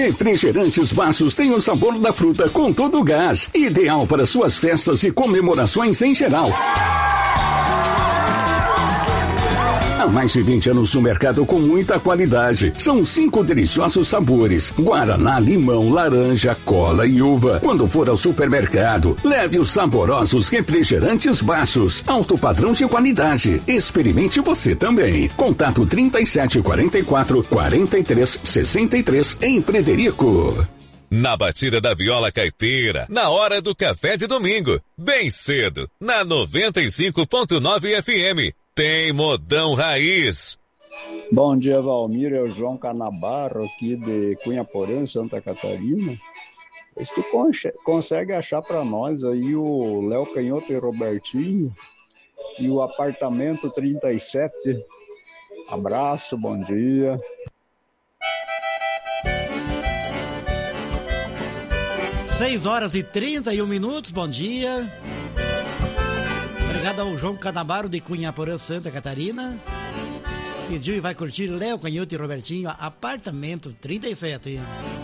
Refrigerantes Baços tem o sabor da fruta com todo o gás. Ideal para suas festas e comemorações em geral. Há mais de 20 anos no mercado com muita qualidade. São 5 deliciosos sabores: guaraná, limão, laranja, cola e uva. Quando for ao supermercado, leve os saborosos refrigerantes Baços. Alto padrão de qualidade. Experimente você também. Contato 3744-4363 em Frederico. Na batida da viola caipira, na hora do café de domingo, bem cedo, na 95.9 FM. Tem Modão Raiz. Bom dia, Valmir. É o João Canabaro aqui de Cunhaporã, Santa Catarina. Se tu consegue achar para nós aí o Léo Canhoto e Robertinho e o apartamento 37. Abraço, bom dia. Seis horas e 31 minutos, bom dia. Obrigado ao João Canabaro de Cunhaporã, Santa Catarina. Pediu e vai curtir Léo Canhoto e Robertinho, apartamento 37.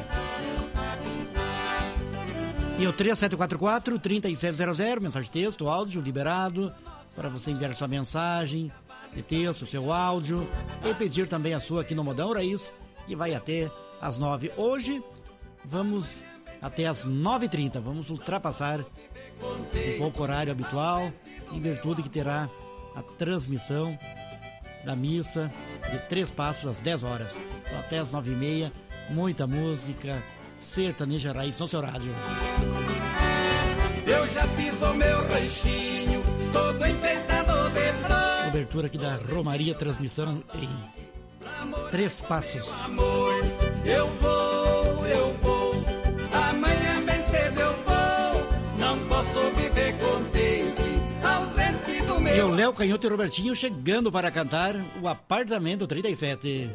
E o 3744-3700, mensagem de texto, áudio liberado, para você enviar sua mensagem de texto, seu áudio, e pedir também a sua aqui no Modão Raiz, e vai até às 9. Hoje, vamos até às 9h30, vamos ultrapassar um pouco o horário habitual, em virtude que terá a transmissão da missa de 3 passos às 10 horas. Então, até às 9h30, muita música sertaneja raiz no seu rádio. Eu já fiz o meu ranchinho, todo enfeitado de flor. Cobertura aqui da Romaria, transmissão em 3 passos. Amor, eu vou, amanhã bem cedo eu vou, não posso viver contente, ausente do meu... E o Léo Canhoto e Robertinho chegando para cantar o apartamento 37.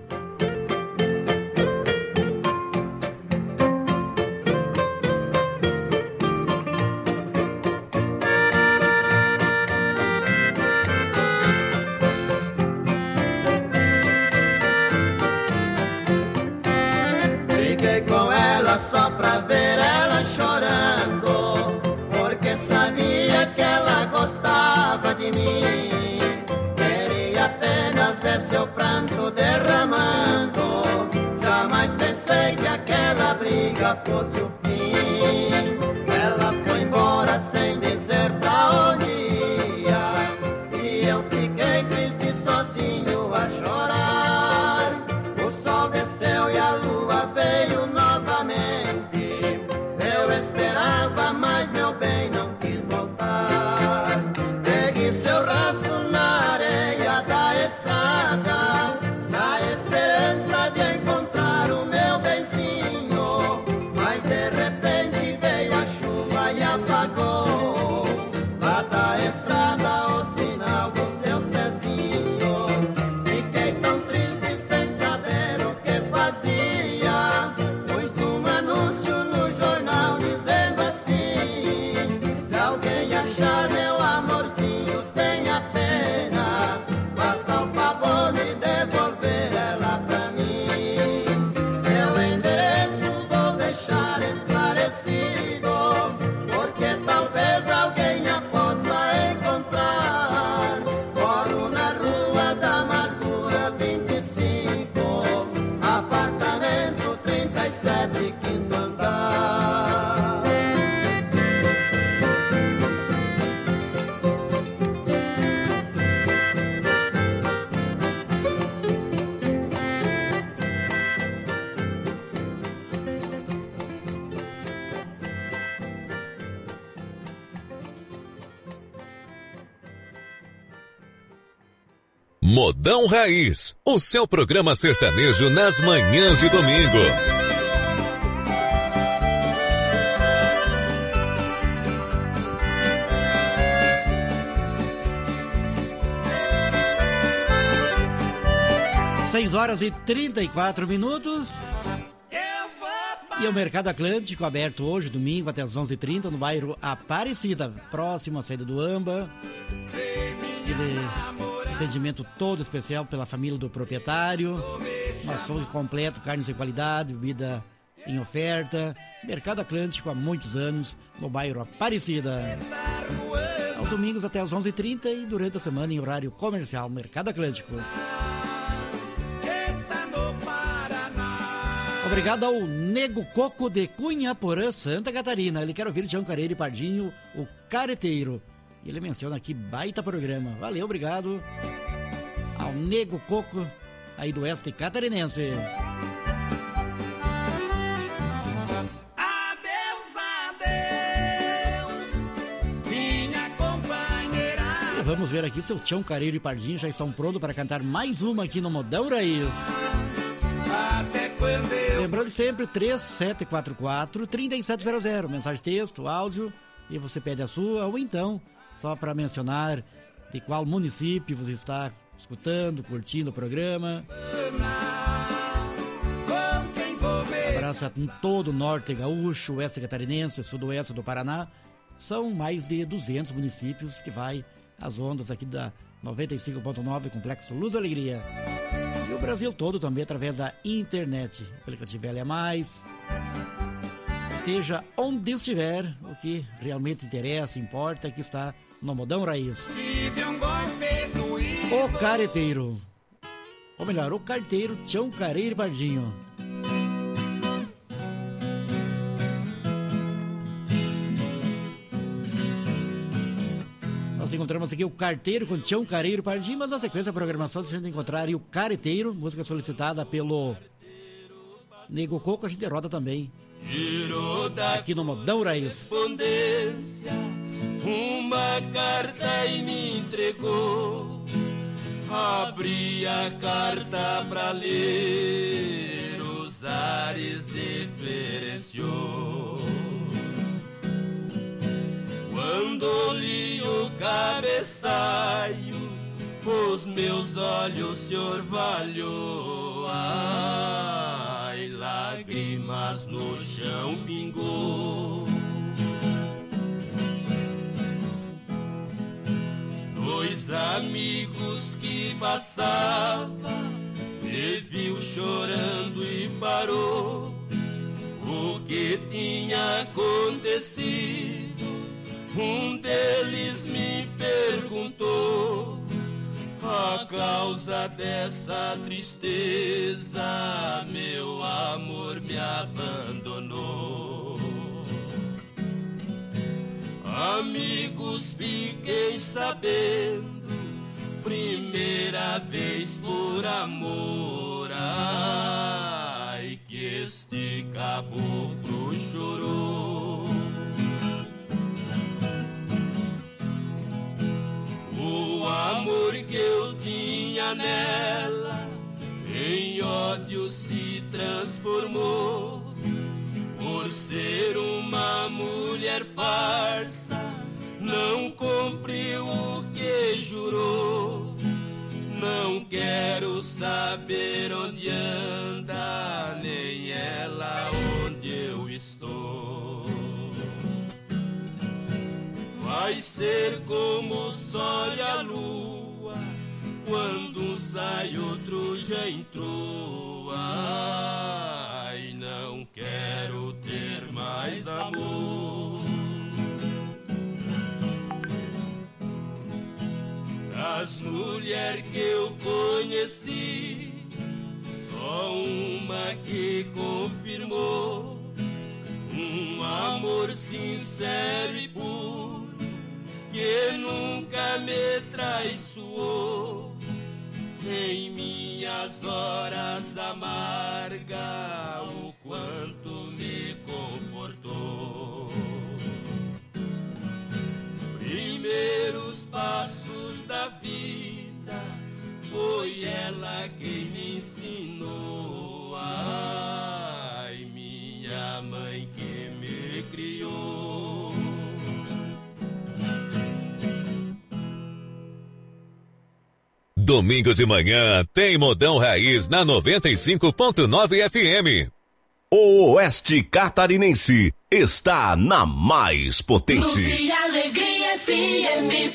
Só pra ver ela chorando, porque sabia que ela gostava de mim. Queria apenas ver seu pranto derramando, jamais pensei que aquela briga fosse o fim. Ela foi embora sem dizer pra onde ia, e eu fiquei triste sozinho a chorar. O sol desceu e a lua veio novamente. Eu esperava, mas meu bem não quis voltar. Segui seu rastro na areia da estrada, na esperança de encontrar o meu benzinho. Mas de repente veio a chuva e apagou lá da estrada o sinal dos seus pezinhos. Fiquei tão triste sem saber o que fazia. Pus um anúncio no jornal dizendo assim: se alguém achar meu amorzinho, tenha pena, faça o favor de devolver ela pra mim. Meu endereço vou deixar esclarecido, porque talvez alguém a possa encontrar. Moro na Rua da Amargura 25, apartamento 37, quinto andar. Modão Raiz, o seu programa sertanejo nas manhãs de domingo. Seis horas e 34 minutos. E o Mercado Atlântico aberto hoje, domingo, até as 11h30, no bairro Aparecida, próximo à saída do AMBA. Atendimento todo especial pela família do proprietário. Um açougue completo, carnes de qualidade, bebida em oferta. Mercado Atlântico há muitos anos, no bairro Aparecida. Aos domingos até às 11h30 e durante a semana em horário comercial, Mercado Atlântico. Obrigado ao Nego Coco de Cunhaporã, Santa Catarina. Ele quer ouvir Tião Careiro e Pardinho, o Careteiro. Ele menciona aqui, baita programa. Valeu, obrigado ao Nego Coco, aí do oeste catarinense. Vamos ver aqui, seu Tião Careiro e Pardinho já estão prontos para cantar mais uma aqui no Modão Raiz. Lembrando sempre, 3744-3700, mensagem texto, áudio, e você pede a sua, ou então, só para mencionar de qual município você está escutando, curtindo o programa. Abraço a todo o norte gaúcho, oeste catarinense, sudoeste do Paraná. São mais de 200 municípios que vai as ondas aqui da 95.9, Complexo Luz e Alegria. E o Brasil todo também através da internet, aplicativo LA+. Esteja onde estiver, o que realmente interessa, importa, que está no Modão Raiz. O Careteiro, ou melhor, o carteiro Tião Careiro e Pardinho. Nós encontramos aqui o Carteiro com Tião Careiro e Pardinho, mas na sequência da programação você vai encontrar aí o Careteiro, música solicitada pelo Nego Coco, a gente roda também aqui no Modão Raiz. Uma carta e me entregou, abri a carta pra ler, os ares diferenciou. Quando li o cabeçalho, os meus olhos se orvalhou. Ai, lágrimas no chão pingou. Dois amigos que passavam me viu chorando e parou. O que tinha acontecido? Um deles me perguntou a causa dessa tristeza. Meu amor me abandonou. Amigos, fiquei sabendo, primeira vez por amor. Ai, que este caboclo chorou. O amor que eu tinha nela em ódio se transformou. Por ser uma mulher farsa, não cumpriu o que jurou. Não quero saber onde anda, nem ela onde eu estou. Vai ser como o sol e a lua, quando um sai outro já entrou. Ai, não quero ter mais amor. Das mulheres que eu conheci, só uma que confirmou um amor sincero e puro, que nunca me traiçoou. Em minhas horas amargas, o quanto me confortou. Primeiros passos da vida, foi ela quem me ensinou. Ai, minha mãe que me criou. Domingo de manhã tem Modão Raiz na 95.9 FM. O Oeste Catarinense está na mais potente. Luz e Alegria FM.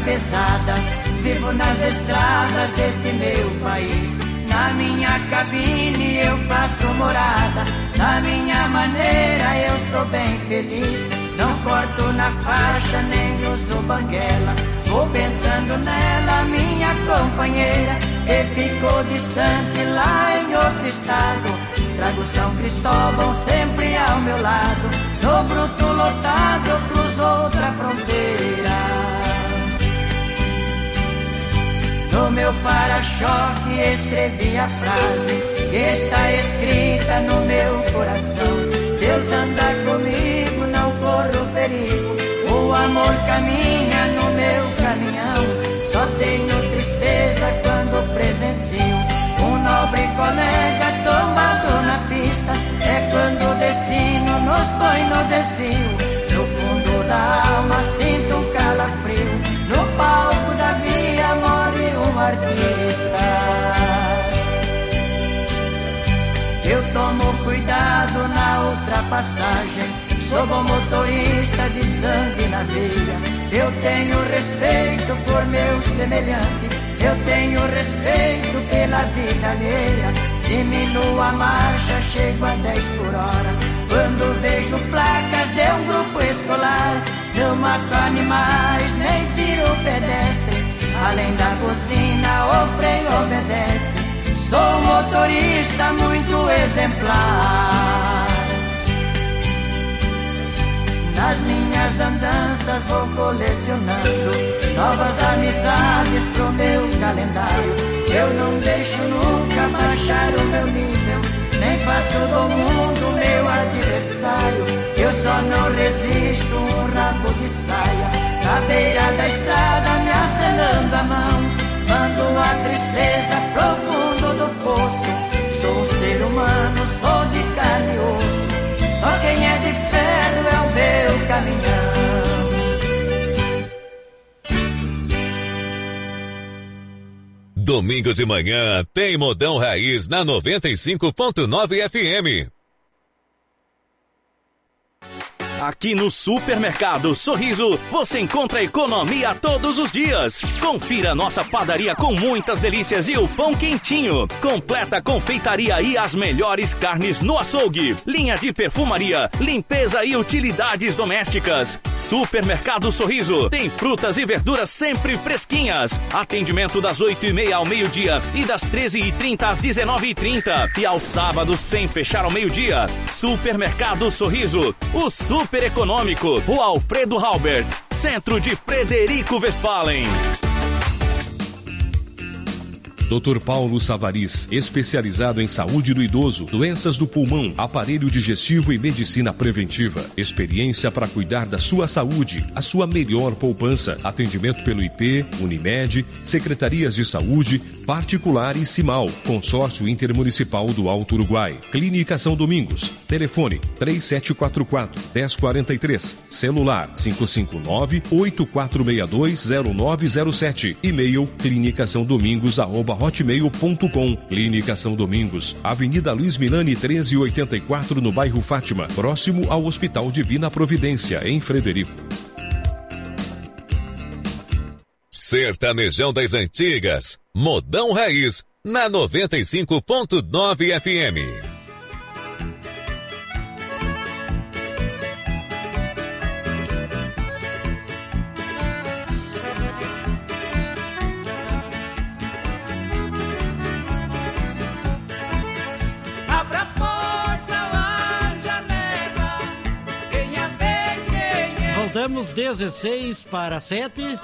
pesada, vivo nas estradas desse meu país. Na minha cabine eu faço morada, da minha maneira eu sou bem feliz. Não corto na faixa, nem uso banguela, vou pensando nela, minha companheira, que ficou distante lá em outro estado. Trago São Cristóvão sempre ao meu lado, no bruto lotado cruzo outra fronteira. No meu para-choque escrevi a frase que está escrita no meu coração: Deus anda comigo, não corro perigo, o amor caminha no meu caminhão. Só tenho tristeza quando presencio um nobre colega tomado na pista. É quando o destino nos põe no desvio. No fundo da alma sinto um calafrio, no palco da via morre um artista. Eu tomo cuidado na ultrapassagem, sou bom motorista de sangue na veia. Eu tenho respeito por meu semelhante, eu tenho respeito pela vida alheia. Diminuo a marcha, chego a 10 por hora. Quando vejo placas de um grupo escolar, não mato animais, nem firo pedestre. Além da buzina, o freio obedece. Sou um motorista muito exemplar. Nas minhas andanças vou colecionando novas amizades pro meu calendário. Eu não deixo nunca baixar o meu nível, nem faço do mundo meu adversário. Eu só não resisto um rabo de saia na beira da estrada me acenando a mão. Mando a tristeza pro fundo do poço. Sou um ser humano, sou de carne e osso. Só quem é de ferro é o meu caminhão. Domingo de manhã tem Modão Raiz na 95.9 FM. Aqui no Supermercado Sorriso, você encontra economia todos os dias. Confira nossa padaria com muitas delícias e o pão quentinho. Completa confeitaria e as melhores carnes no açougue. Linha de perfumaria, limpeza e utilidades domésticas. Supermercado Sorriso tem frutas e verduras sempre fresquinhas. Atendimento das 8h30 ao meio-dia e das 13h30 às 19h30. E aos sábados sem fechar ao meio-dia. Supermercado Sorriso, o super econômico, o Alfredo Halbert, centro de Frederico Westphalen. Dr. Paulo Savariz, especializado em saúde do idoso, doenças do pulmão, aparelho digestivo e medicina preventiva. Experiência para cuidar da sua saúde, a sua melhor poupança. Atendimento pelo IP, Unimed, Secretarias de Saúde, Particular e Cimal. Consórcio Intermunicipal do Alto Uruguai. Clínica São Domingos. Telefone 3744-1043. Celular 559-8462-0907. E-mail clinicasaodomingos@hotmail.com. Clínica São Domingos, Avenida Luiz Milani 1384, no bairro Fátima, próximo ao Hospital Divina Providência, em Frederico. Sertanejão das Antigas, Modão Raiz, na 95.9 FM. Voltamos 16 para 7.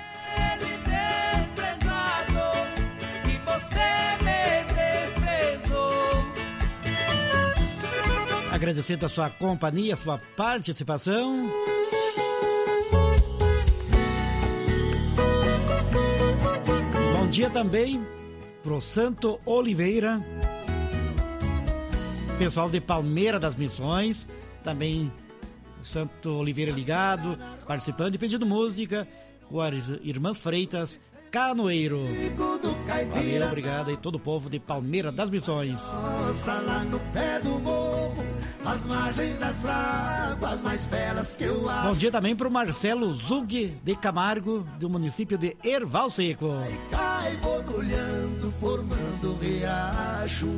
Agradecendo a sua companhia, a sua participação. Bom dia também pro Santo Oliveira, pessoal de Palmeira das Missões, também o Santo Oliveira ligado, participando e pedindo música com as Irmãs Freitas, Canoeiro. Valeu, obrigado aí todo o povo de Palmeira das Missões. Lá no pé do morro, as margens das águas mais belas que eu acho. Bom dia também pro Marcelo Zug de Camargo, do município de Erval Seco. Cai borbulhando, formando riacho.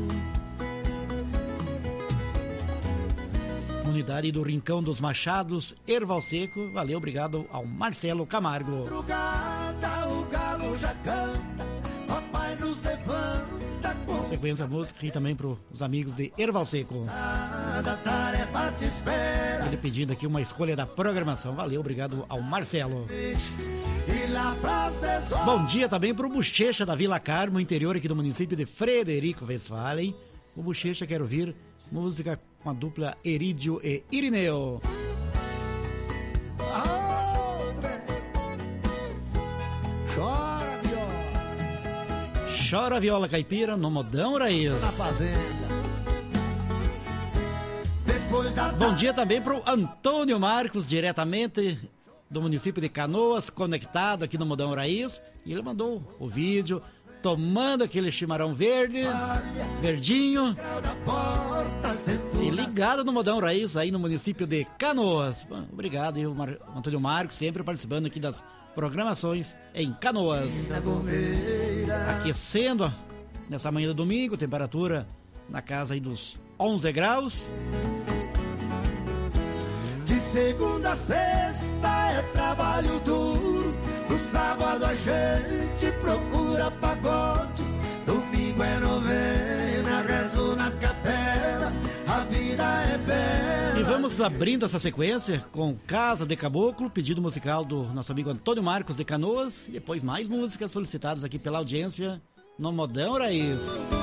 Comunidade do Rincão dos Machados, Erval Seco. Valeu, obrigado ao Marcelo Camargo. Madrugada, o galo já canta, papai nos levanta. Sequência música aqui também para os amigos de Erval Seco. Tarefa te espera. Ele pedindo aqui uma escolha da programação. Valeu, obrigado ao Marcelo. Bom dia também para o Bochecha da Vila Carmo, interior aqui do município de Frederico Westphalen. O Bochecha quer ouvir música com a dupla Erídio e Irineu. Chora viola caipira no modão raiz. Na fazenda. Bom dia também pro Antônio Marcos, diretamente do município de Canoas, conectado aqui no modão raiz. E ele mandou o vídeo tomando aquele chimarrão verde, verdinho, e ligado no modão raiz aí no município de Canoas. Bom, obrigado, e o Antônio Marcos sempre participando aqui das programações em Canoas. Aquecendo nessa manhã de domingo, temperatura na casa aí dos 11 graus. De segunda a sexta é trabalho duro, no sábado a gente procura pagode, domingo é novena, rezo na capela, a vida é bela. E vamos abrindo essa sequência com Casa de Caboclo, pedido musical do nosso amigo Antônio Marcos de Canoas, e depois mais músicas solicitadas aqui pela audiência no Modão Raiz.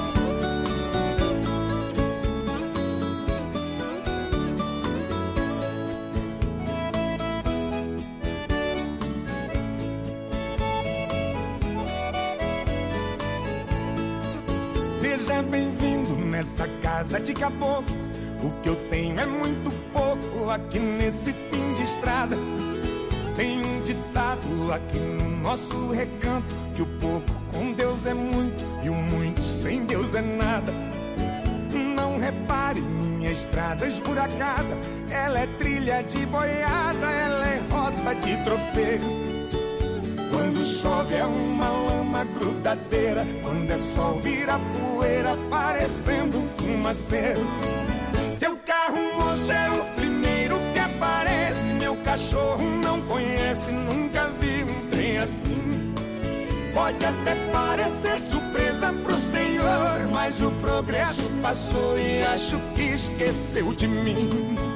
Seja bem-vindo nessa casa de caboclo. O que eu tenho é muito pouco aqui nesse fim de estrada. Tem um ditado aqui no nosso recanto, que o pouco com Deus é muito e o muito sem Deus é nada. Não repare minha estrada esburacada, ela é trilha de boiada, ela é rota de tropeiro. Quando chove é uma lama grudadeira, quando é sol vira poeira, parecendo um fumaceiro. Seu carro, moço, é o primeiro que aparece. Meu cachorro não conhece, nunca vi um trem assim. Pode até parecer surpresa pro senhor, mas o progresso passou e acho que esqueceu de mim.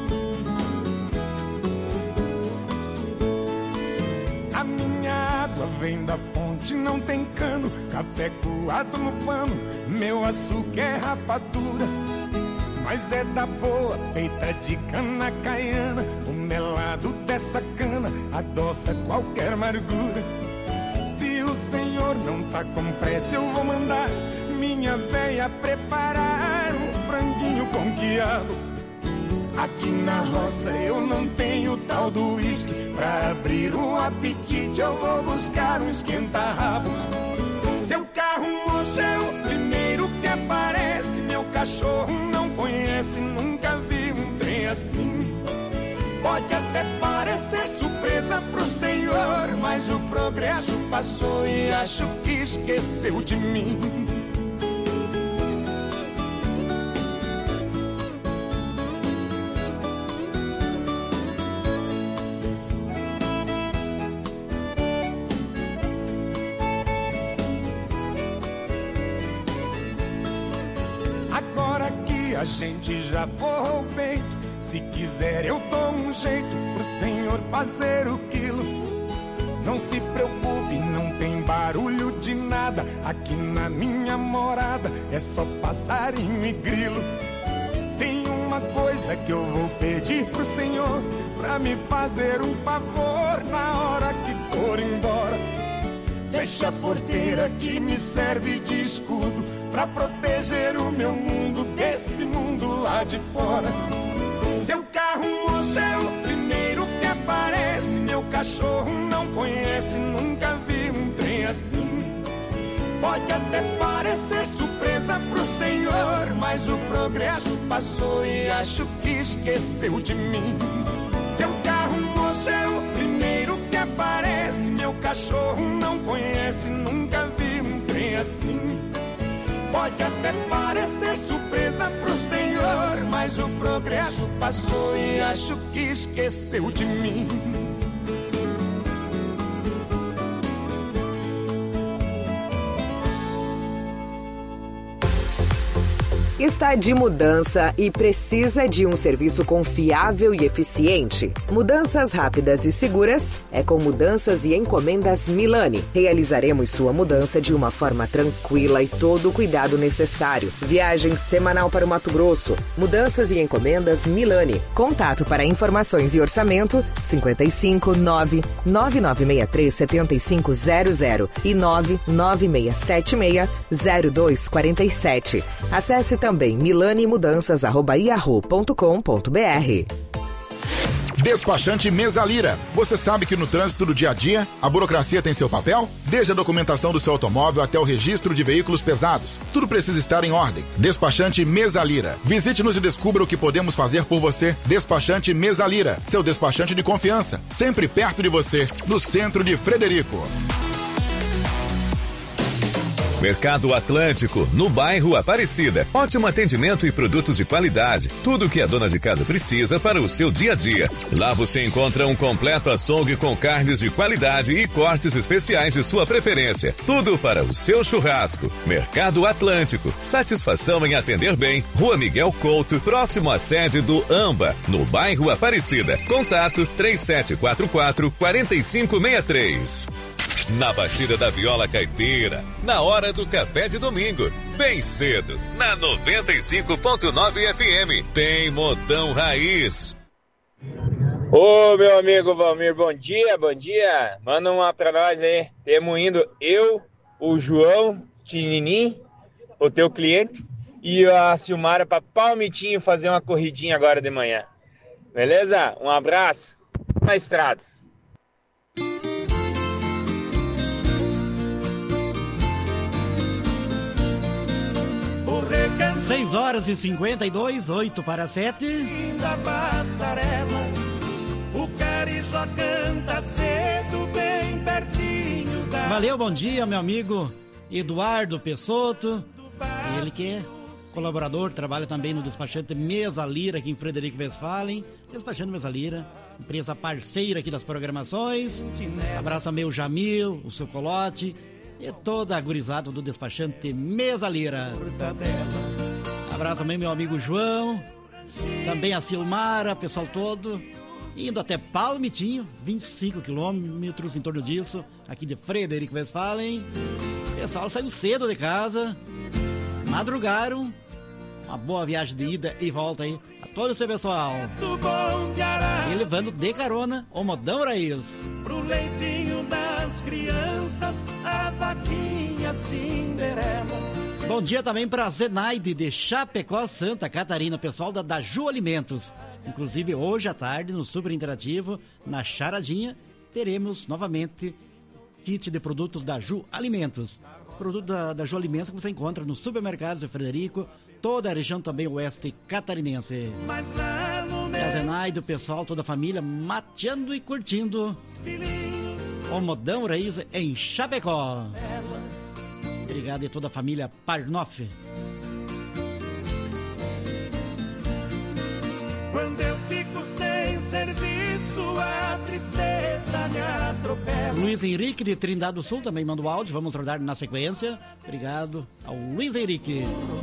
A minha água vem da fonte, não tem cano, café coado no pano, meu açúcar é rapadura, mas é da boa, feita de cana caiana. O melado dessa cana adoça qualquer amargura. Se o senhor não tá com pressa, eu vou mandar minha véia preparar um franguinho com quiabo. Aqui na roça eu não tenho tal do uísque, pra abrir um apetite eu vou buscar um esquenta-rabo. Seu carro, moço, é o primeiro que aparece. Meu cachorro não conhece, nunca vi um trem assim. Pode até parecer surpresa pro senhor, mas o progresso passou e acho que esqueceu de mim. Agora que a gente já forrou o peito, se quiser eu dou um jeito pro senhor fazer o quilo. Não se preocupe, não tem barulho de nada. Aqui na minha morada é só passarinho e grilo. Tem uma coisa que eu vou pedir pro senhor, pra me fazer um favor na hora que for embora. Fecha a porteira que me serve de escudo, pra proteger o meu mundo desse mundo lá de fora. Seu carro, moço, é o primeiro que aparece. Meu cachorro não conhece, nunca vi um trem assim. Pode até parecer surpresa pro senhor, mas o progresso passou e acho que esqueceu de mim. Seu carro, moço, é o primeiro que aparece. Meu cachorro não conhece, nunca vi um trem assim. Pode até parecer surpresa pro senhor, mas o progresso passou e acho que esqueceu de mim. Está de mudança e precisa de um serviço confiável e eficiente? Mudanças rápidas e seguras é com Mudanças e Encomendas Milani. Realizaremos sua mudança de uma forma tranquila e todo o cuidado necessário. Viagem semanal para o Mato Grosso. Mudanças e Encomendas Milani. Contato para informações e orçamento 55 99963 7500 e 99676 0247. Acesse também milanimudanças@yahoo.com.br. Despachante Mesalira. Você sabe que no trânsito do dia a dia, a burocracia tem seu papel? Desde a documentação do seu automóvel até o registro de veículos pesados. Tudo precisa estar em ordem. Despachante Mesalira. Visite-nos e descubra o que podemos fazer por você. Despachante Mesalira. Seu despachante de confiança. Sempre perto de você. No centro de Frederico. Mercado Atlântico, no bairro Aparecida. Ótimo atendimento e produtos de qualidade. Tudo o que a dona de casa precisa para o seu dia a dia. Lá você encontra um completo açougue com carnes de qualidade e cortes especiais de sua preferência. Tudo para o seu churrasco. Mercado Atlântico. Satisfação em atender bem. Rua Miguel Couto, próximo à sede do AMBA, no bairro Aparecida. Contato 3744-4563. Na batida da viola caipira, na hora do café de domingo, bem cedo, na 95.9 FM, tem Modão Raiz. Ô, meu amigo Valmir, bom dia, bom dia. Manda uma pra nós aí. Temos indo eu, o João Tininim, o teu cliente, e a Silmara pra Palmitinho fazer uma corridinha agora de manhã. Beleza? Um abraço. Na estrada. 6 horas e 52, 8 para 7. Da passarela, o carijó canta cedo, bem pertinho da... Valeu, bom dia, meu amigo Eduardo Pessotto. Ele que é colaborador, trabalha também no despachante Mesalira, aqui em Frederico Westphalen. Despachante Mesalira, empresa parceira aqui das programações. Abraço também o Jamil, o seu Colote e toda a gurizada do despachante Mesalira. Abraço também meu amigo João, também a Silmara, pessoal todo, indo até Palmitinho, 25 quilômetros em torno disso, aqui de Frederico Westphalen. Pessoal saiu cedo de casa, madrugaram, uma boa viagem de ida e volta aí a todo esse pessoal. E levando de carona o Modão Raiz. Pro leitinho das crianças, a vaquinha Cinderela. Bom dia também para Zenaide de Chapecó, Santa Catarina, pessoal da Daju Alimentos. Inclusive hoje à tarde no Super Interativo, na Charadinha, teremos novamente kit de produtos da Daju Alimentos. Produto da Daju Alimentos que você encontra nos supermercados de Frederico, toda a região também oeste catarinense. E a Zenaide, o pessoal, toda a família, mateando e curtindo o Modão Raiz em Chapecó. Obrigado a toda a família Parnoff. Quando eu fico sem serviço, a tristeza me atropela. Luiz Henrique de Trindade do Sul também manda o áudio, vamos rodar na sequência. Obrigado ao Luiz Henrique.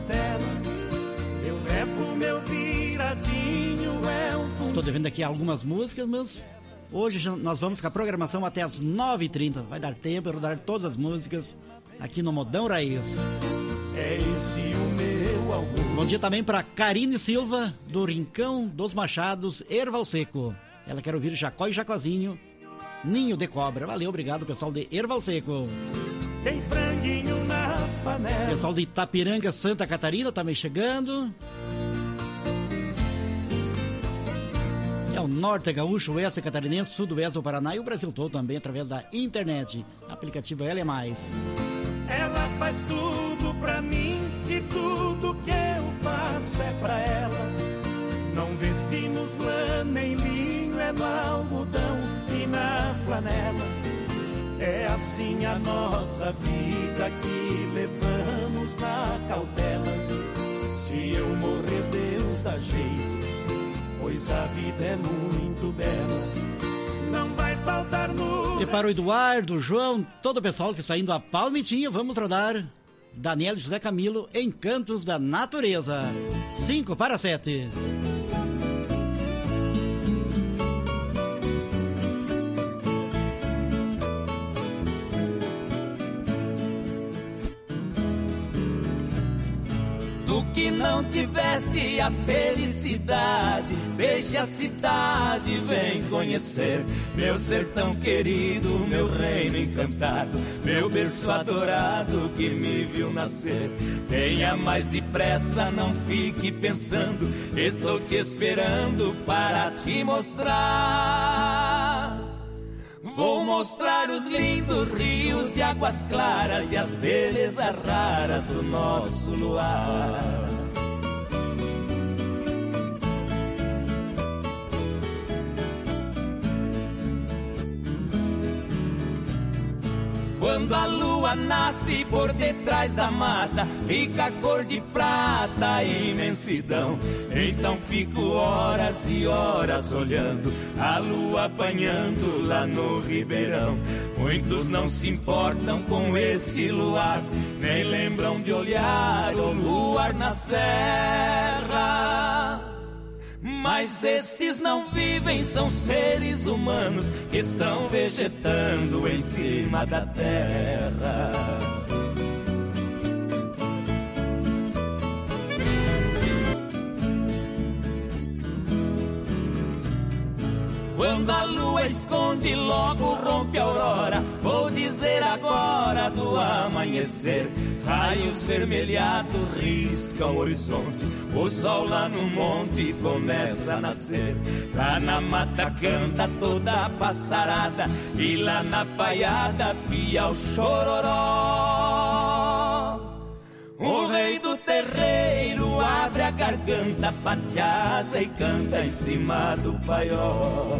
Eu levo meu viradinho, Estou devendo aqui algumas músicas, mas hoje nós vamos com a programação até as 9h30. Vai dar tempo de rodar todas as músicas aqui no Modão Raiz. É esse o meu almoço. Bom dia também para Karine Silva, do Rincão dos Machados, Erval Seco. Ela quer ouvir Jacó e Jacozinho, Ninho de Cobra. Valeu, obrigado, pessoal de Erval Seco. Tem franguinho na panela. Pessoal de Itapiranga, Santa Catarina, também chegando. É o Norte Gaúcho, Oeste Catarinense, Sul do Oeste do Paraná e o Brasil todo também através da internet. Aplicativo L+. Ela faz tudo pra mim e tudo que eu faço é pra ela. Não vestimos lã nem linho, é no algodão e na flanela. É assim a nossa vida que levamos na cautela. Se eu morrer, Deus dá jeito, pois a vida é muito bela. Não vai faltar no... E para o Eduardo, o João, todo o pessoal que está indo a Palmitinha, vamos rodar Daniel e José Camilo, Encantos da Natureza. 5-7. Tu que não tiveste a felicidade, deixa a cidade, vem conhecer meu sertão querido, meu reino encantado, meu berço adorado que me viu nascer. Venha mais depressa, não fique pensando, estou te esperando para te mostrar. Vou mostrar os lindos rios de águas claras e as belezas raras do nosso luar. Quando a lua nasce por detrás da mata, fica a cor de prata e imensidão. Então fico horas e horas olhando a lua apanhando lá no ribeirão. Muitos não se importam com esse luar, nem lembram de olhar o luar na serra. Mas esses não vivem, são seres humanos que estão vegetando em cima da terra. Quando a lua esconde, logo rompe a aurora. Vou dizer agora do amanhecer. Raios vermelhados riscam o horizonte. O sol lá no monte começa a nascer. Lá na mata canta toda a passarada, e lá na paiada pia o chororó. O rei do terreiro abre a garganta, bate a asa e canta em cima do paiol.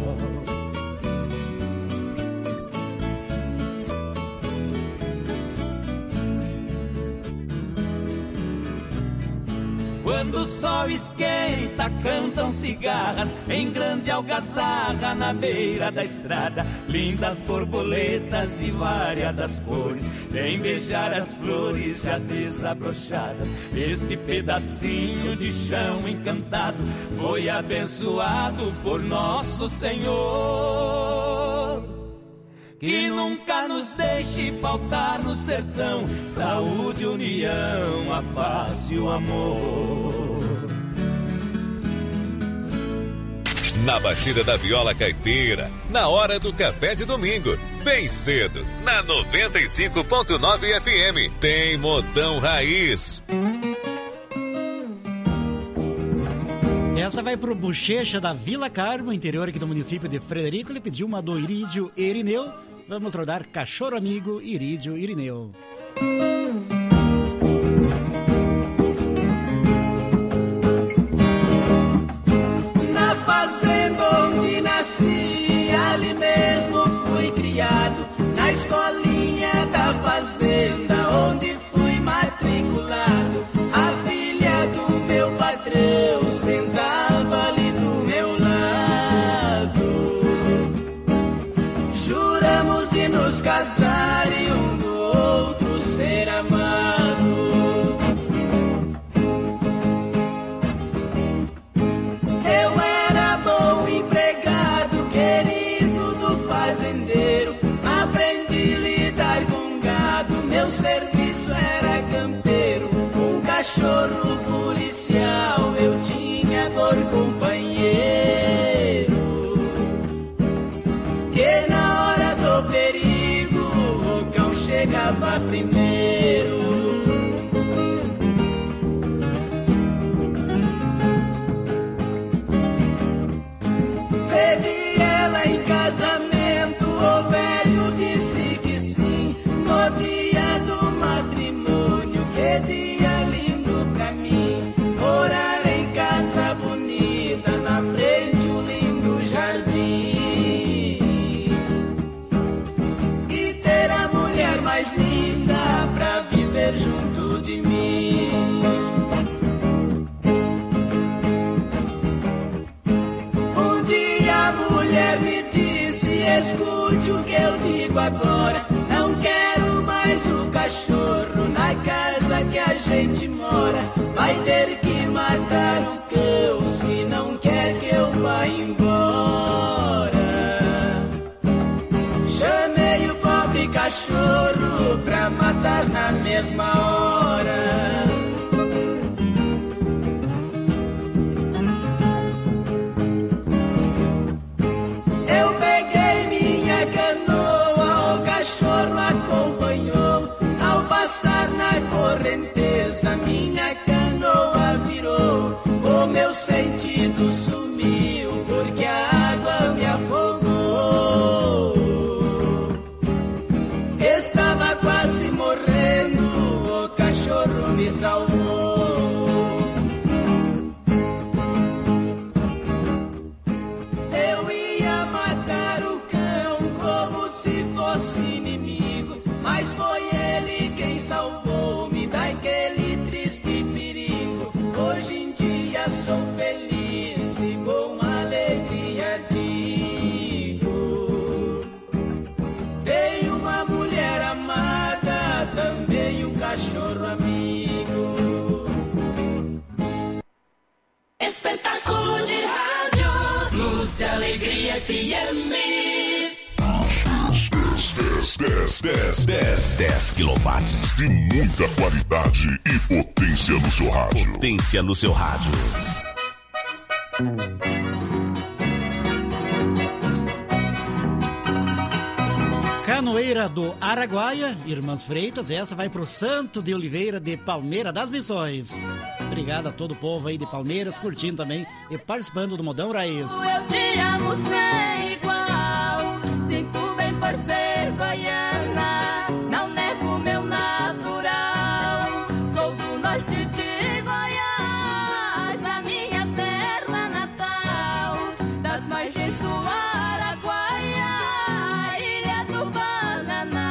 Quando o sol esquenta, cantam cigarras em grande algazarra na beira da estrada. Lindas borboletas de variadas cores vêm beijar as flores já desabrochadas. Este pedacinho de chão encantado foi abençoado por nosso Senhor. Que nunca nos deixe faltar no sertão saúde, união, a paz e o amor. Na batida da viola caipira, na hora do café de domingo, bem cedo, na 95.9 FM, tem Modão Raiz. Esta vai pro Bochecha da Vila Carmo, interior aqui do município de Frederico. Ele pediu uma do Irídio Irineu. Vamos rodar Cachorro Amigo, Irídio Irineu. Na fazenda onde nasci, ali mesmo fui criado. Na escolinha da fazenda onde fui matriculado. A filha do meu patrão sentava ali do meu lado. Juramos de nos casar e um do outro ser escute o que eu digo agora. Não quero mais o cachorro na casa que a gente mora. Vai ter que matar o cão se não quer que eu vá embora. Chamei o pobre cachorro pra matar na mesma hora. Eu peguei minha canoa, o cachorro acompanhou. Ao passar na correnteza, minha canoa virou. O meu sentido sumiu, porque a água me afogou. Estava quase morrendo, o cachorro me salvou. Eu ia matar o cão como se fosse inimigo, mas foi ele quem salvou-me daquele triste perigo. Hoje em dia sou feliz e com alegria digo: tenho uma mulher amada, também um cachorro amigo. Espetáculo de rádio, Luz e Alegria FM. 10 quilowatts de muita qualidade e potência no seu rádio. Potência no seu rádio. Canoeira do Araguaia, Irmãs Freitas, essa vai pro Santo de Oliveira de Palmeira das Missões. Obrigado a todo o povo aí de Palmeiras, curtindo também e participando do Modão Raiz. Eu te amo sem igual, sinto bem por ser goiana, não nego meu natural. Sou do norte de Goiás, a minha terra natal, das margens do Araguaia, ilha do Bananal.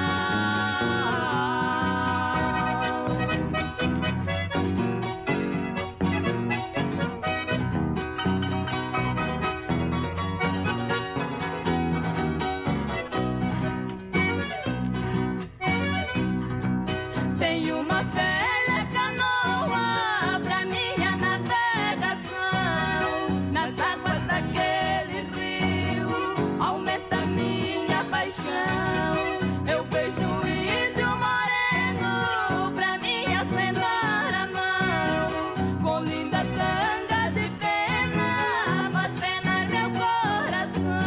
Tenho uma velha canoa pra minha navegação, nas águas daquele rio aumenta minha paixão. Eu vejo um índio moreno pra mim acender a mão, com linda tanga de pena, mas pena meu coração.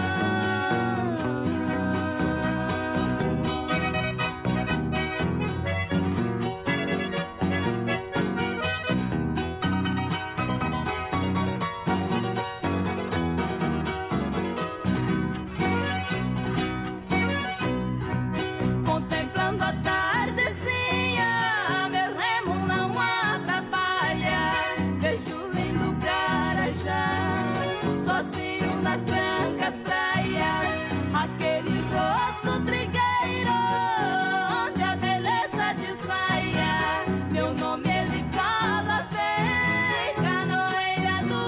Contemplando a tardezinha, meu remo não atrapalha. Vejo lindo Carajá, sozinho nas brancas praias, aquele rosto trigueiro onde a beleza desmaia. Meu nome ele fala bem, canoeira do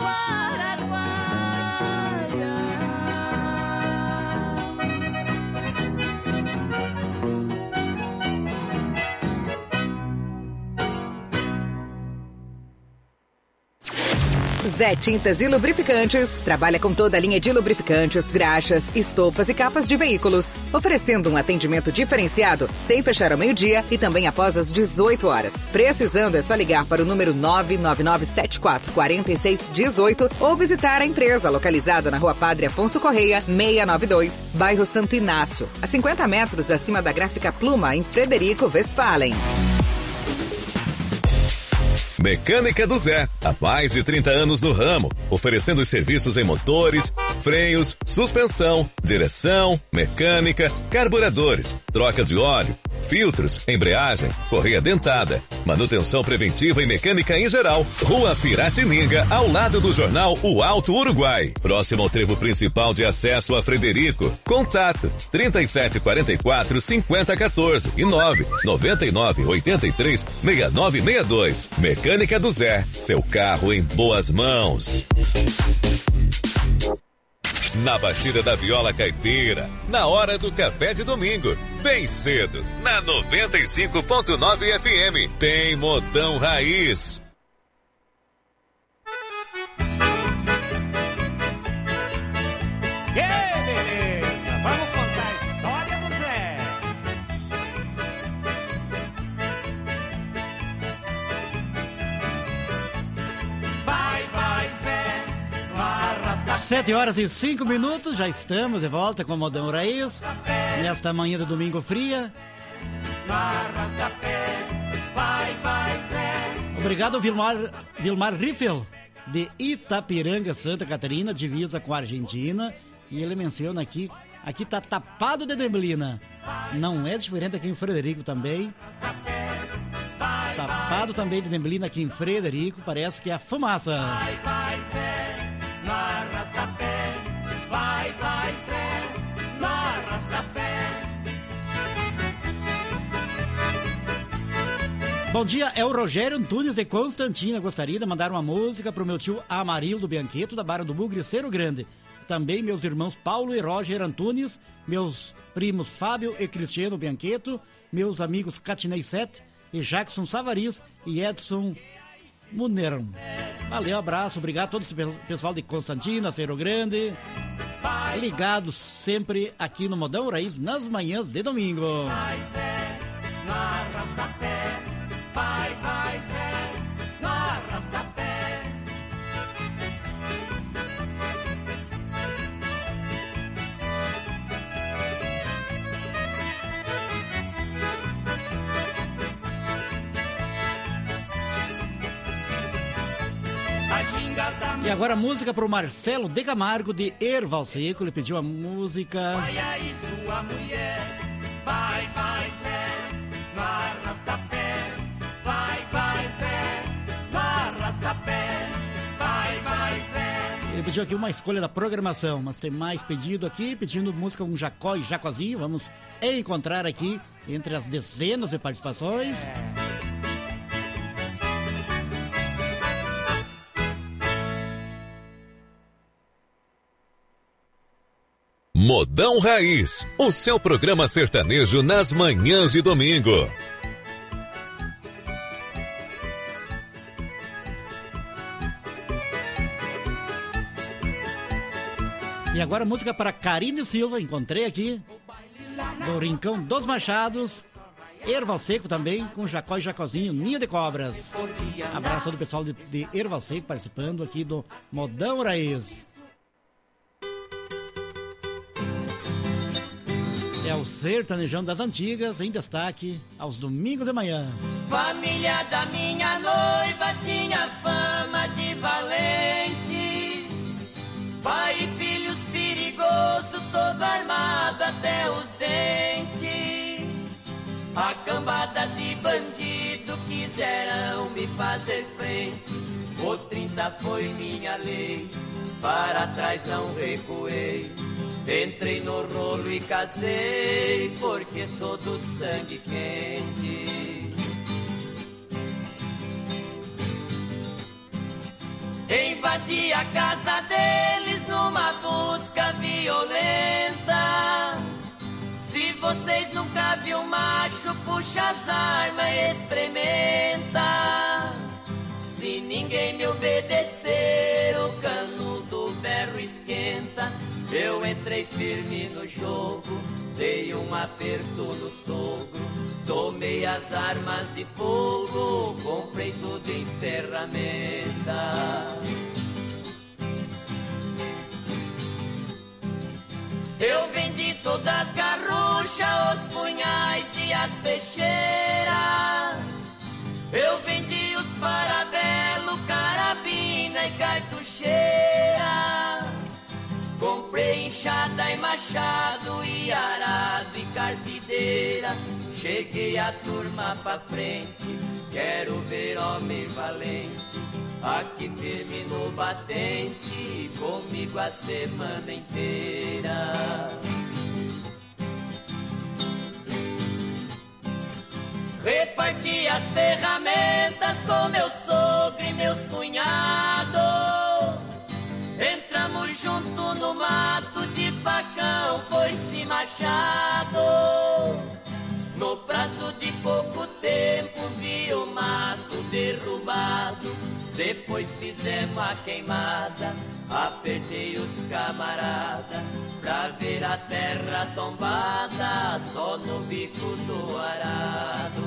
Araguaia. Zé Tintas e Lubrificantes trabalha com toda a linha de lubrificantes, graxas, estopas e capas de veículos, oferecendo um atendimento diferenciado sem fechar ao meio-dia e também após as 18 horas. Precisando é só ligar para o número 999744618 ou visitar a empresa localizada na Rua Padre Afonso Correia, 692, bairro Santo Inácio, a 50 metros acima da Gráfica Pluma, em Frederico Westphalen. Mecânica do Zé, há mais de 30 anos no ramo, oferecendo os serviços em motores, freios, suspensão, direção, mecânica, carburadores, troca de óleo, filtros, embreagem, correia dentada, manutenção preventiva e mecânica em geral. Rua Piratininga, ao lado do jornal O Alto Uruguai, próximo ao trevo principal de acesso a Frederico. Contato 3744-5014 e 99983-6962. Mecânica do Zé, seu carro em boas mãos. Na batida da viola caipira, na hora do café de domingo, bem cedo, na 95.9 FM, tem Modão Raiz. Beleza, vamos contar a história do Zé. Vai, Zé, arrasta. 7h05, já estamos de volta com o Modão Raiz, nesta manhã de domingo fria. Vai, Zé. Obrigado, Vilmar Riffel, de Itapiranga, Santa Catarina, divisa com a Argentina. E ele menciona aqui tá tapado de neblina. Não é diferente aqui em Frederico também. Tapado também de neblina aqui em Frederico, parece que é a fumaça. Vai, Zé, no arrasta-pé. Vai, Zé, no arrasta-pé. Bom dia, é o Rogério Antunes de Constantina. Gostaria de mandar uma música pro meu tio Amarildo Bianqueto, da Barra do Bugre, Cerro Grande. Também meus irmãos Paulo e Roger Antunes, meus primos Fábio e Cristiano Bianqueto, meus amigos Catinei Sete e Jackson Savariz e Edson Muneron. Valeu, abraço, obrigado a todo esse pessoal de Constantina, Cerro Grande, ligados sempre aqui no Modão Raiz nas manhãs de domingo. Vai, Zé, no arrasta-pé. Vai, Zé, no arrasta-pé. E agora música pro Marcelo de Camargo, de Erval Seco. Ele pediu a música. Vai aí sua mulher, vai, Zé, no arrasta-pé. Vai, Zé, no arrasta-pé. Vai, Zé. Ele pediu aqui uma escolha da programação, mas tem mais pedido aqui, pedindo música com Jacó e Jacozinho. Vamos encontrar aqui entre as dezenas de participações. Modão Raiz, o seu programa sertanejo nas manhãs de domingo. E agora música para Karine Silva, encontrei aqui, do Rincão dos Machados. Erval Seco também, com Jacó e Jacozinho, Ninho de Cobras. Abraço ao pessoal de Erval Seco participando aqui do Modão Raiz. É o sertanejão das antigas, em destaque aos domingos de manhã. Família da minha noiva tinha fama de valente, pai e filhos perigoso, todo armado até os dentes. A cambada de bandido quiseram me fazer frente, o 30 foi minha lei, para trás não recuei. Entrei no rolo e casei, porque sou do sangue quente. Invadi a casa deles numa busca violenta. Se vocês nunca viram macho, puxa as armas e experimenta. Se ninguém me obedecer, o cano do berro esquenta. Eu entrei firme no jogo, dei um aperto no sogro, tomei as armas de fogo, comprei tudo em ferramenta. Eu vendi todas as garruchas, os punhais e as peixeiras. Eu vendi os parabelo, carabina e cartucheira. Comprei enxada e machado, e arado e carpideira. Cheguei a turma pra frente, quero ver homem valente, aqui firme no batente, comigo a semana inteira. Reparti as ferramentas com meu sogro e meus cunhados. Entramos junto no mato entubado. Depois fizemos a queimada, apertei os camarada pra ver a terra tombada só no bico do arado.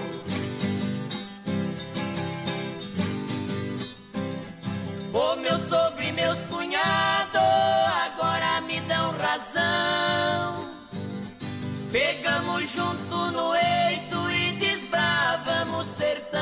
O meu sogro e meus cunhados agora me dão razão. Pegamos junto no eito e desbravamos o sertão.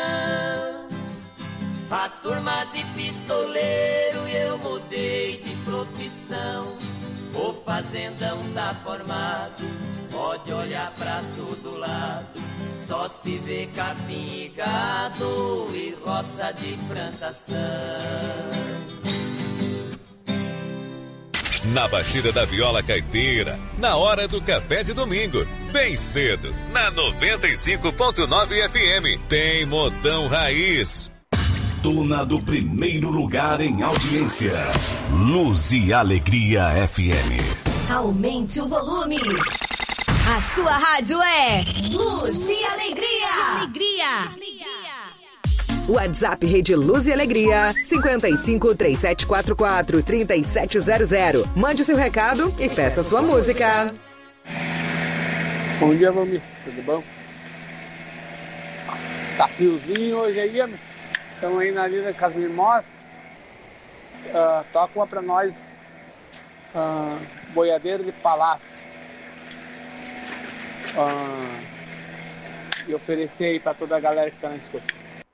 A turma de pistoleiro eu mudei de profissão. O fazendão tá formado, pode olhar pra todo lado. Só se vê capim e gado e roça de plantação. Na batida da viola caipira, na hora do café de domingo, bem cedo, na 95.9 FM, tem Modão Raiz. Dona do primeiro lugar em audiência, Luz e Alegria FM. Aumente o volume. A sua rádio é Luz e Alegria. WhatsApp Rede Luz e Alegria 55 3744 3700. Mande seu recado e peça sua música. Bom dia, Valmir. Tudo bom? Tá friozinho hoje aí, estamos aí na linha da Casa Mimosa. Toca uma pra nós, boiadeiro de palavra. E oferecer aí pra toda a galera que tá na escuta.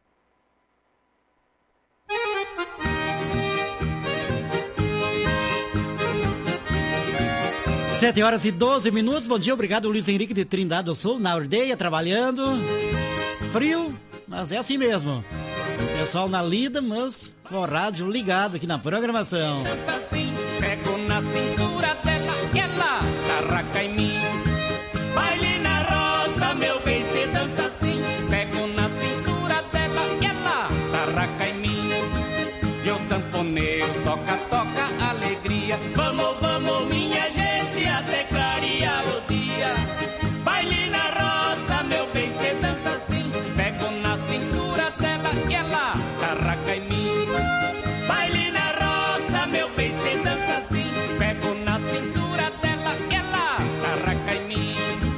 Sete horas e 12 minutos. Bom dia, obrigado Luiz Henrique de Trindade do Sul, na ordeia, trabalhando. Frio, mas é assim mesmo. Pessoal na lida, mas com o rádio ligado aqui na programação. Dança assim, pego na cintura dela, que ela tarraca em mim. Baile na roça, meu bem, cê dança assim. Pego na cintura dela, que ela tarraca em mim. E o sanfoneiro toca, toca, alegria. Vamos, vamos, minha gente, até clarear o dia. Baile na roça, meu bem, cê dança assim. Pego na cintura dela, que ela tarraca em mim. Baile na roça, meu bem, cê dança assim. Pego na cintura dela, que ela tarraca em mim.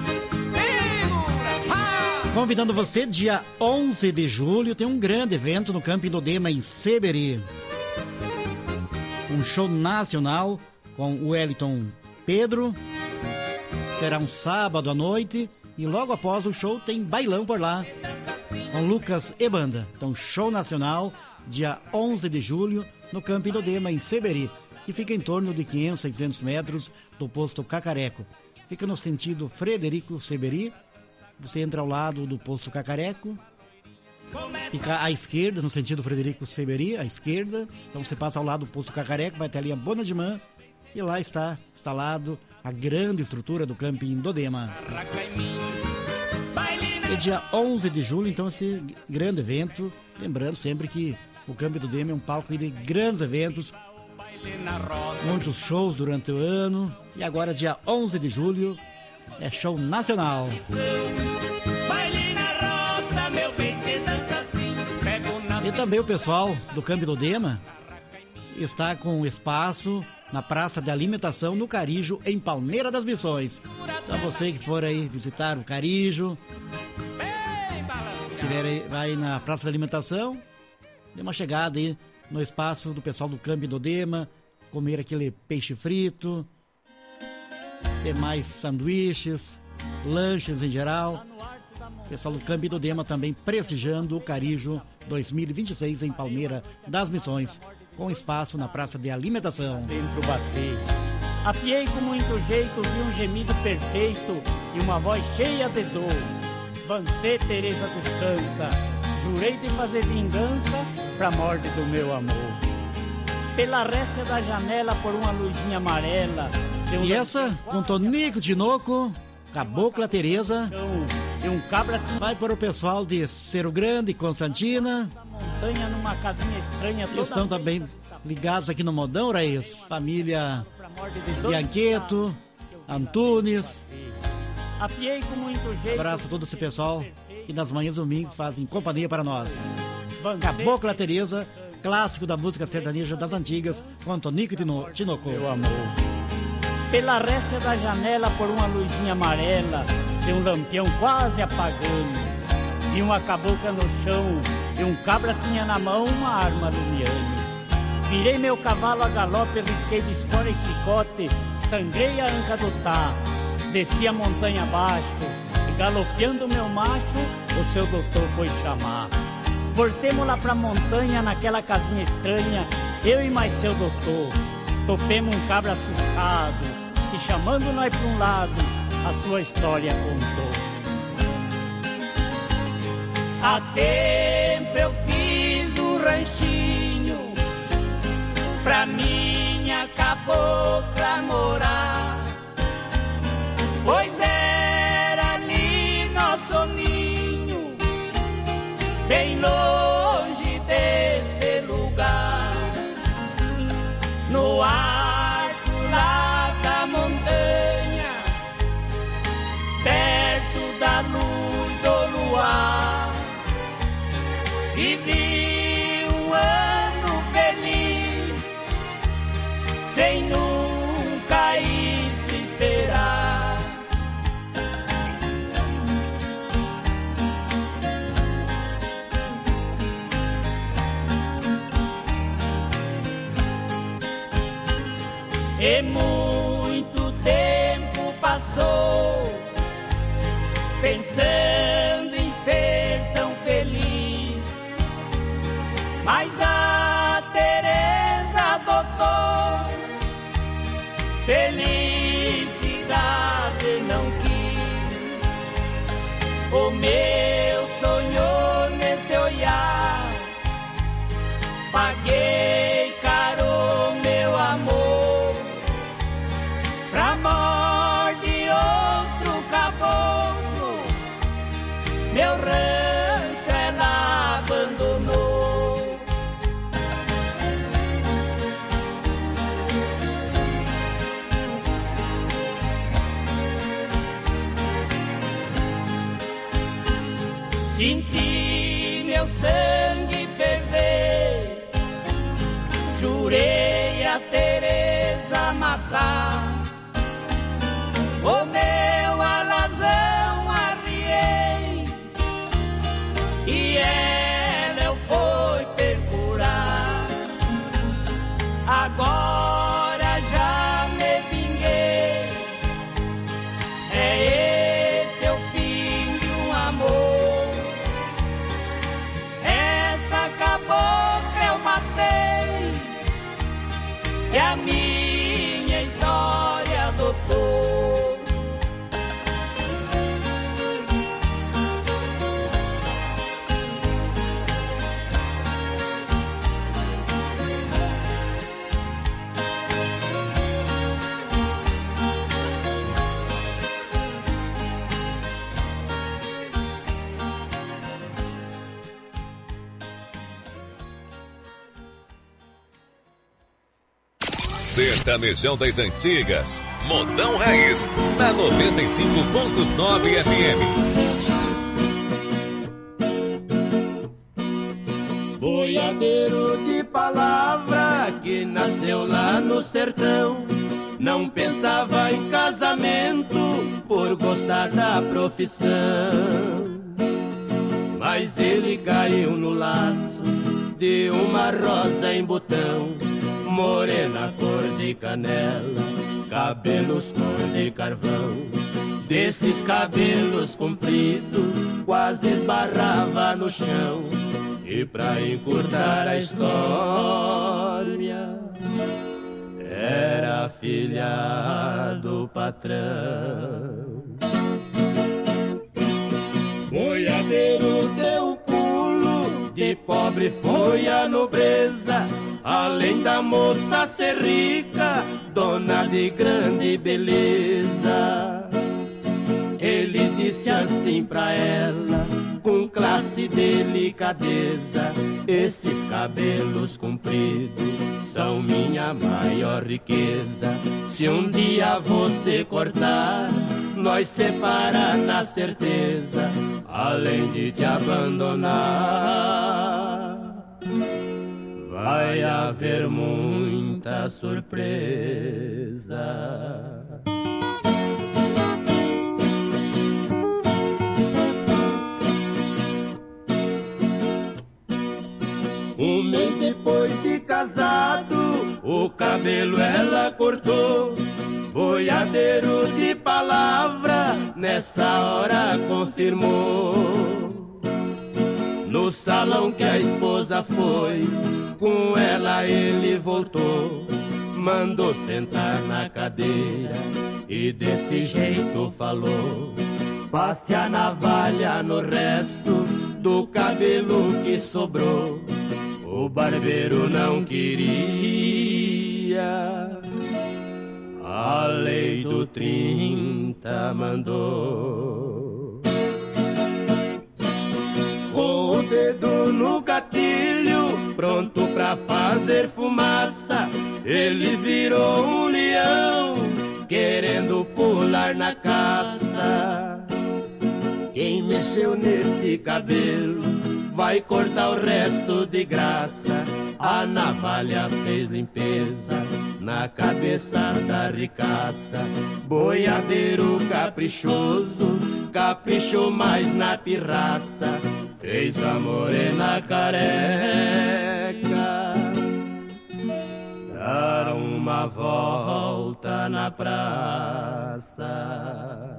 Convidando você, dia 11 de julho, tem um grande evento no Camping do Dema, em Seberi. Um show nacional com o Wellington Pedro. Será um sábado à noite e logo após o show tem bailão por lá com Lucas e Banda. Então, show nacional, dia 11 de julho, no Camping do Dema, em Seberi, que fica em torno de 500, 600 metros do posto Cacareco. Fica no sentido Frederico Seberi. Você entra ao lado do posto Cacareco, fica à esquerda, no sentido Frederico Seberi, à esquerda. Então você passa ao lado do posto Cacareco, vai ter ali a Bona de Man, e lá está instalado a grande estrutura do Camping do Dema. É dia 11 de julho, então, esse grande evento. Lembrando sempre que o Camping do Dema é um palco de grandes eventos, muitos shows durante o ano. E agora, dia 11 de julho, é show nacional. E também o pessoal do Camping do Dema está com espaço na praça de alimentação no Carijo, em Palmeira das Missões. Então você que for aí visitar o Carijo, se estiver aí, vai na praça de alimentação, dê uma chegada aí no espaço do pessoal do Camping do Dema, comer aquele peixe frito, ter mais sanduíches, lanches em geral. O pessoal do Camping do Dema também prestigiando o Carijo 2026 em Palmeira das Missões, com espaço na praça de alimentação. Dentro batei, apiei com muito jeito, vi um gemido perfeito e uma voz cheia de dor. Vancê, Teresa, descansa, jurei de fazer vingança pra morte do meu amor. Pela récia da janela, por uma luzinha amarela. E essa, com Tonico Tinoco, Cabocla Teresa, e um cabra que vai para o pessoal de Cerro Grande, Constantina. Montanha numa casinha estranha. Estão também ligados aqui no Modão Raiz. Família Biancheto, Antunes. Apiei com muito jeito. Abraço a todo esse pessoal que nas manhãs do domingo fazem companhia para nós. Cabocla Teresa, clássico da música sertaneja das antigas, com Antonico Tinoco. Meu amor. Pela resta da janela, por uma luzinha amarela, tem um lampião quase apagando. E uma cabocla no chão, e um cabra tinha na mão uma arma lumiando. Virei meu cavalo a galope, risquei de espora e chicote, sangrei a anca do tá, desci a montanha abaixo, e galopeando meu macho, o seu doutor foi chamar. Voltemos lá pra montanha, naquela casinha estranha, eu e mais seu doutor. Topemos um cabra assustado, e chamando nós pra um lado, a sua história contou. Há tempo eu fiz um ranchinho pra minha cabocla morar, pois era ali nosso ninho, bem longe deste lugar, no alto lá da montanha, perto da luz do luar. Vivi um ano feliz, sem nunca isso esperar. E muito tempo passou, pensando em ser tão feliz. Mas a Teresa adotou, felicidade não quis. O meu sonho nesse olhar, paguei caro meu amor, pra morte de outro caboclo, meu rancho ela abandonou. Senti meu sangue ferver, jurei a Teresa matar. O meu alazão arriei e ela eu fui percurar. Agora já me vinguei, é esse o fim de um amor. Cabocla eu matei e a minha história adotou. Sertanejão das Antigas, Modão Raiz, na 95.9 FM. Boiadeiro de palavra que nasceu lá no sertão, não pensava em casamento por gostar da profissão. Mas ele caiu no laço de uma rosa em botão, morena cor de canela, cabelos cor de carvão. Desses cabelos compridos quase esbarrava no chão. E pra encurtar a história, era filha do patrão. Boiadeiro deu um pulo, de pobre foi a nobreza. Além da moça ser rica, dona de grande beleza, ele disse assim pra ela, com classe e delicadeza: esses cabelos compridos são minha maior riqueza. Se um dia você cortar, nós separa na certeza, além de te abandonar. vai haver muita surpresa. Um mês depois de casado, o cabelo ela cortou. Boiadeiro de palavra, nessa hora confirmou. No salão que a esposa foi, com ela ele voltou. Mandou sentar na cadeira e desse jeito falou: passe a navalha no resto do cabelo que sobrou. O barbeiro não queria, a lei do 30 mandou. Com o dedo no gatilho, pronto pra fazer fumaça, ele virou um leão, querendo pular na caça. Quem mexeu neste cabelo vai cortar o resto de graça. A navalha fez limpeza na cabeça da ricaça. Boiadeiro caprichoso, caprichou mais na pirraça. Fez a morena careca dar uma volta na praça.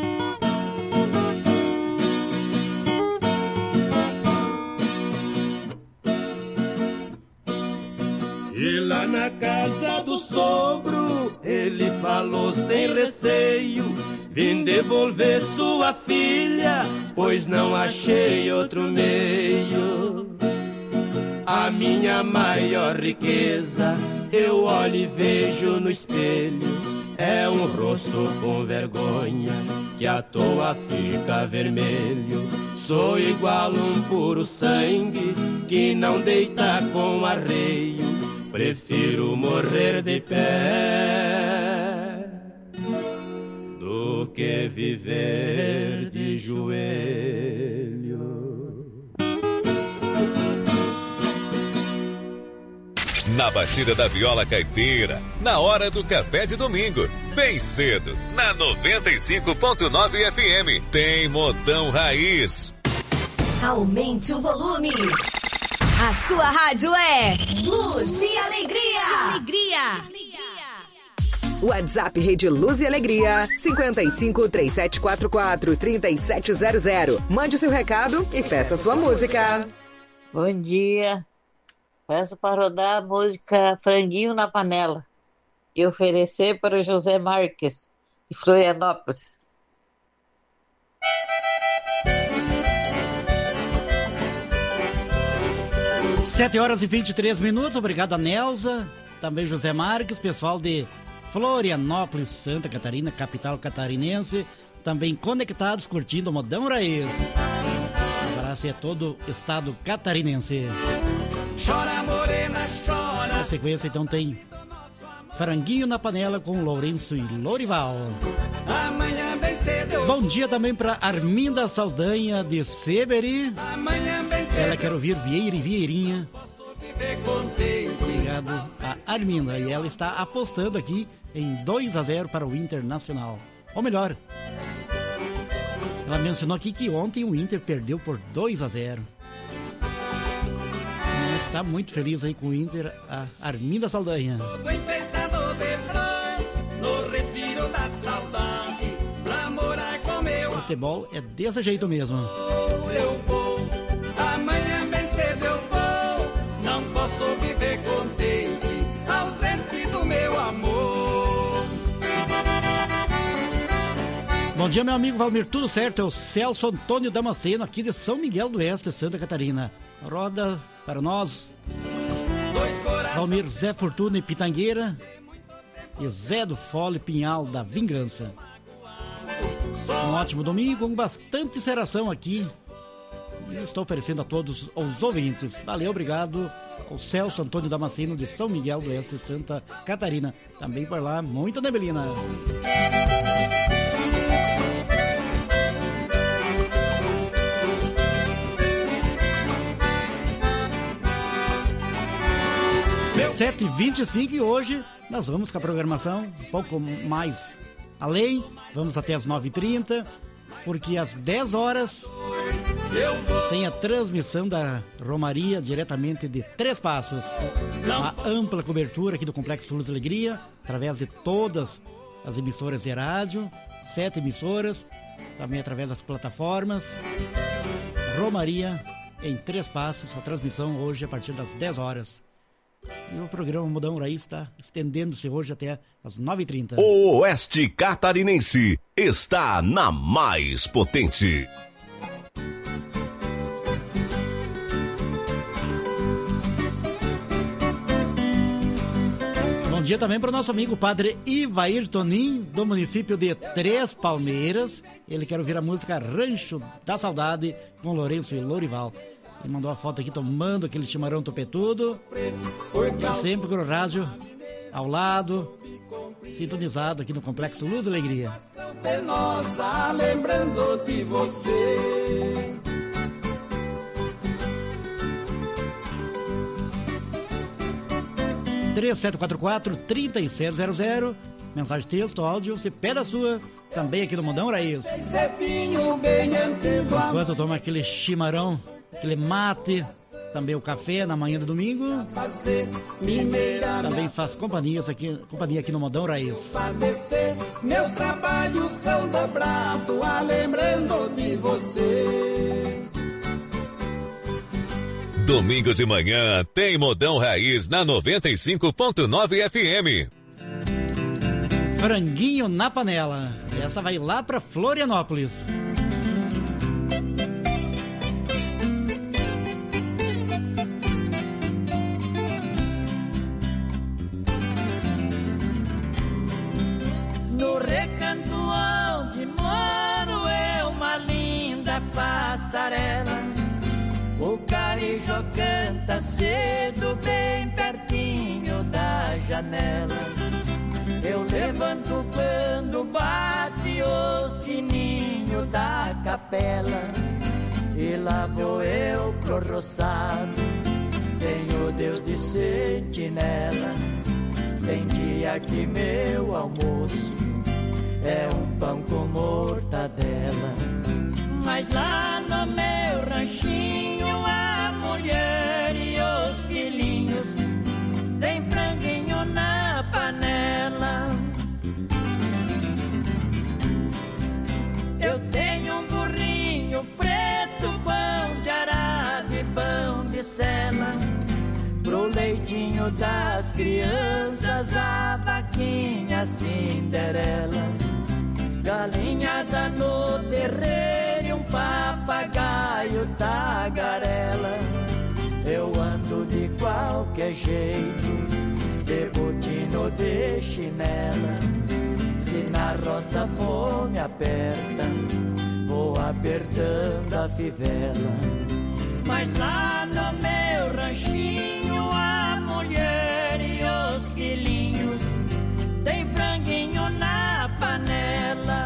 E lá na casa do sogro, ele falou sem receio: vim devolver sua filha, pois não achei outro meio. A minha maior riqueza, eu olho e vejo no espelho, é um rosto com vergonha, que à toa fica vermelho. Sou igual um puro sangue, que não deita com arreio. Prefiro morrer de pé do que viver de joelho. Na batida da viola caipira, na hora do café de domingo, bem cedo, na 95.9 FM, tem Modão Raiz. Aumente o volume. A sua rádio é Luz e Alegria. WhatsApp Rede Luz e Alegria, 55-3744-3700. Mande seu recado e peça sua música. Bom dia. Peço para rodar a música Franguinho na Panela e oferecer para o José Marques, de Florianópolis. 7h23. Obrigado a Nelza, também José Marques, pessoal de Florianópolis, Santa Catarina, capital catarinense, também conectados, curtindo o Modão Raiz. Um abraço a todo o estado catarinense. Chora, morena, chora. Na sequência, então, tem Franguinho na Panela com Lourenço e Lorival. Amanhã bem cedo. Bom dia também para Arminda Saldanha de Seberi. Amanhã bem cedo. Ela quer ouvir Vieira e Vieirinha. Posso viver contente. Obrigado a Arminda. E ela está apostando aqui em 2-0 para o Internacional. Ou melhor, ela mencionou aqui que ontem o Inter perdeu por 2-0. Está muito feliz aí com o Inter, a Arminda Saldanha. Futebol é desse jeito mesmo. Eu vou, amanhã bem cedo eu vou. Não posso viver contente, ausente do meu amor. Bom dia, meu amigo Valmir, tudo certo? É o Celso Antônio Damasceno, aqui de São Miguel do Oeste, Santa Catarina. Roda para nós Valmir, Zé Fortuna e Pitangueira e Zé do Fole Pinhal da Vingança. Um ótimo domingo com bastante seração aqui e estou oferecendo a todos os ouvintes. Valeu, obrigado ao Celso Antônio Damasceno de São Miguel do Oeste, Santa Catarina. Também por lá, muita neblina. 7h25 e hoje nós vamos com a programação um pouco mais além. Vamos até as 9h30, porque às 10 horas tem a transmissão da Romaria diretamente de Três Passos. Uma ampla cobertura aqui do Complexo Luz e Alegria, através de todas as emissoras de rádio, 7 emissoras, também através das plataformas. Romaria em Três Passos, a transmissão hoje a partir das 10 horas. E o programa Modão Raiz está estendendo-se hoje até as 9h30. O Oeste Catarinense está na mais potente. Bom dia também para o nosso amigo Padre Ivair Tonin, do município de Três Palmeiras. Ele quer ouvir a música Rancho da Saudade com Lourenço e Lourival. Ele mandou a foto aqui tomando aquele chimarrão topetudo. E sempre com o rádio ao lado, sintonizado aqui no Complexo Luz e Alegria. Penosa, lembrando de você. (3744-3700), mensagem, texto, áudio, você pede a sua, também aqui no Modão Raiz. Enquanto toma aquele chimarrão, aquele mate, também o café na manhã de domingo, também faz companhia aqui no Modão Raiz. Meus trabalhos são dobrados, lembrando de você. Domingo de manhã tem Modão Raiz na 95.9 FM. Franguinho na panela. Essa vai lá pra Florianópolis. No recanto onde moro é uma linda passarela. O carijó canta cedo, bem pertinho da janela. Eu levanto quando bate o sininho da capela. E lá vou eu pro roçado, tenho Deus de sentinela. Tem dia que meu almoço é um pão com mortadela. Mas lá no meu ranchinho a mulher e os filhinhos tem franguinho na panela. Eu tenho um burrinho preto, pão de arado e pão de sela. Pro leitinho das crianças a vaquinha Cinderela. Galinhada no terreiro e um papagaio tagarela. Eu ando de qualquer jeito, de botino de chinela. Se na roça fome aperta, vou apertando a fivela. Mas lá no meu ranchinho a mulher e os filhinhos tem franguinho na panela.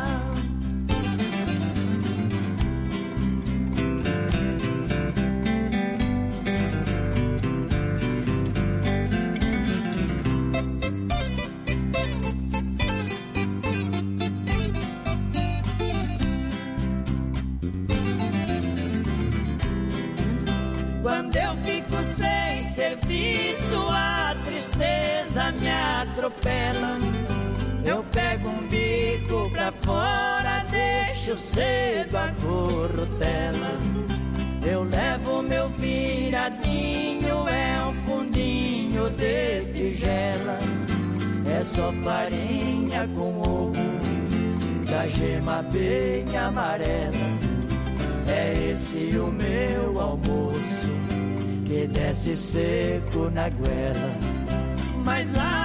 Quando eu fico sem serviço, a tristeza me atropela. Eu pego um bico pra fora, deixo cedo a corrutela. Eu levo meu viradinho, é um fundinho de tigela. É só farinha com ovo, da gema bem amarela. É esse o meu almoço, que desce seco na goela. Mas lá